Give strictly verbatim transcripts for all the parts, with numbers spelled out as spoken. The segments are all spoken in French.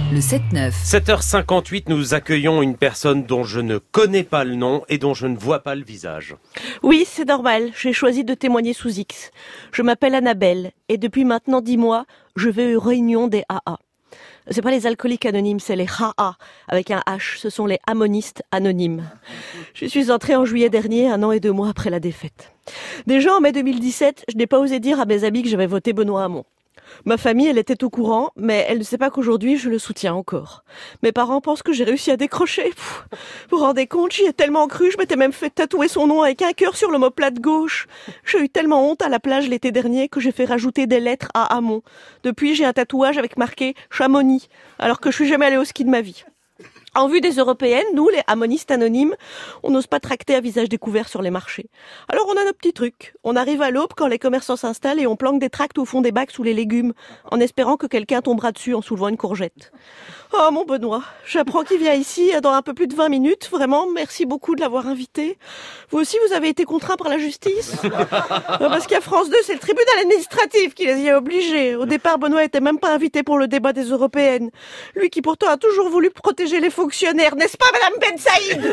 Le sept neuf. sept heures cinquante-huit, nous accueillons une personne dont je ne connais pas le nom et dont je ne vois pas le visage. Oui, c'est normal, j'ai choisi de témoigner sous X. Je m'appelle Annabelle et depuis maintenant dix mois, je vais aux réunions des A A. C'est pas les alcooliques anonymes, c'est les H A avec un H, ce sont les ammonistes anonymes. Je suis entrée en juillet dernier, un an et deux mois après la défaite. Déjà en mai deux mille dix-sept, je n'ai pas osé dire à mes amis que j'avais voté Benoît Hamon. Ma famille, elle était au courant, mais elle ne sait pas qu'aujourd'hui, je le soutiens encore. Mes parents pensent que j'ai réussi à décrocher. Pff, vous vous rendez compte, j'y ai tellement cru, je m'étais même fait tatouer son nom avec un cœur sur l'omoplate gauche. J'ai eu tellement honte à la plage l'été dernier que j'ai fait rajouter des lettres à Hamon. Depuis, j'ai un tatouage avec marqué Chamonix, alors que je suis jamais allée au ski de ma vie. En vue des européennes, nous, les ammonistes anonymes, on n'ose pas tracter à visage découvert sur les marchés. Alors on a nos petits trucs. On arrive à l'aube quand les commerçants s'installent et on planque des tracts au fond des bacs sous les légumes, en espérant que quelqu'un tombera dessus en soulevant une courgette. Oh mon Benoît, j'apprends qu'il vient ici dans un peu plus de vingt minutes. Vraiment, merci beaucoup de l'avoir invité. Vous aussi, vous avez été contraint par la justice? Parce qu'à France deux, c'est le tribunal administratif qui les y a obligés. Au départ, Benoît était même pas invité pour le débat des européennes. Lui qui pourtant a toujours voulu protéger les fonctionnaires, n'est-ce pas, Madame Ben Saïd?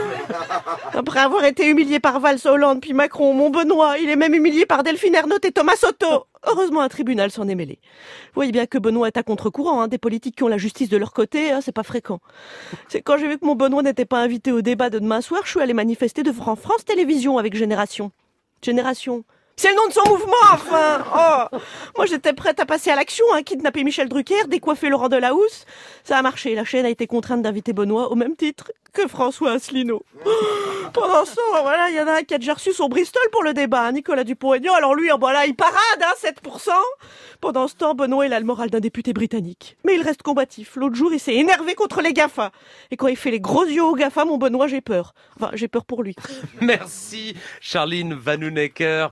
Après avoir été humilié par Valls, Hollande, puis Macron, mon Benoît, il est même humilié par Delphine Ernotte et Thomas Soto. Heureusement, un tribunal s'en est mêlé. Vous voyez bien que Benoît est à contre-courant, hein, des politiques qui ont la justice de leur côté, hein, c'est pas fréquent. C'est quand j'ai vu que mon Benoît n'était pas invité au débat de demain soir, je suis allée manifester devant France Télévisions avec Génération. Génération. C'est le nom de son mouvement, enfin. Oh, moi j'étais prête à passer à l'action, hein, kidnapper Michel Drucker, décoiffer Laurent Delahousse. Ça a marché, la chaîne a été contrainte d'inviter Benoît au même titre que François Asselineau. Pendant ce temps, voilà, il y en a un qui a déjà reçu son Bristol pour le débat, hein, Nicolas Dupont-Aignan. Alors lui, oh, voilà, il parade, hein, sept pour cent. Pendant ce temps, Benoît, il a le moral d'un député britannique. Mais il reste combatif. L'autre jour, il s'est énervé contre les GAFA. Et quand il fait les gros yeux aux GAFA, mon Benoît, j'ai peur. Enfin, j'ai peur pour lui. Merci, Charline Vanhoenacker.